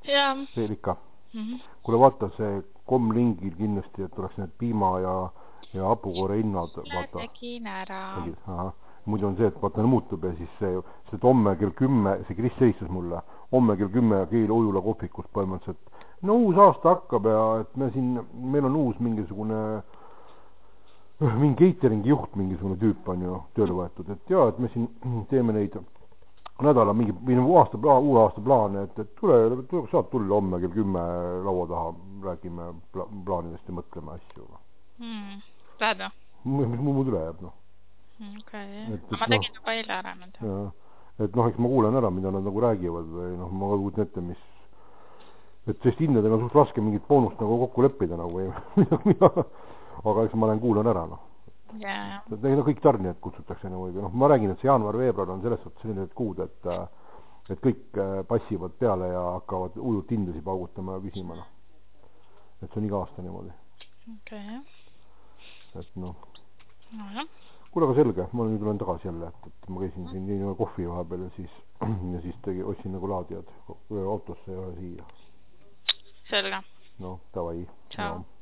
Jaa. Veel ikka. Kuule vaata see komlingil kindlasti, et tuleks need piima ja hapukoore hinnad. Tegin ära. Muidu on see, et vaata muutub ja siis see homme kell 10, see Kris seistus mulle, homme kell 10 Keila Ujula kohvikus põhimõtteliselt, no uus aasta hakkab ja et meil on uus mingisugune cateringi juht, mingisugune tüüp on ju tööle võetud, et jaa, et me siin teeme neid nädala uue aasta plaane, et tule, saad tulla homme kell 10 laua taha, räägime plaanidest ja mõtleme asju. Lähed või? Mis muu üle jääb, noh. Okay. Ma tegin juba eile ära nüüd. Et noh, eks ma kuulen ära, mida nad nagu räägivad või noh, ma kuulen ette, mis et sest hindadega on suht raske mingit boonust nagu kokku leppida nagu või aga eks ma kuulen ära, noh. Kõik tarnijad kutsutakse nagu, noh, ma räägin, et see jaanuar-veebruar on selles suhtes sellised kuud, et kõik passivad peale ja hakkavad ujult hindasi paugutama ja küsima, noh. Et see on iga aasta niimoodi. Okay. Et noh. Nojah. Kuule, aga selge, ma nüüd tulen tagasi jälle, et ma käisin siin nii kohvi vahepeal ja siis ostsin nagu laadijad autosse ja siia. Selge. No, davai. Ciao. No.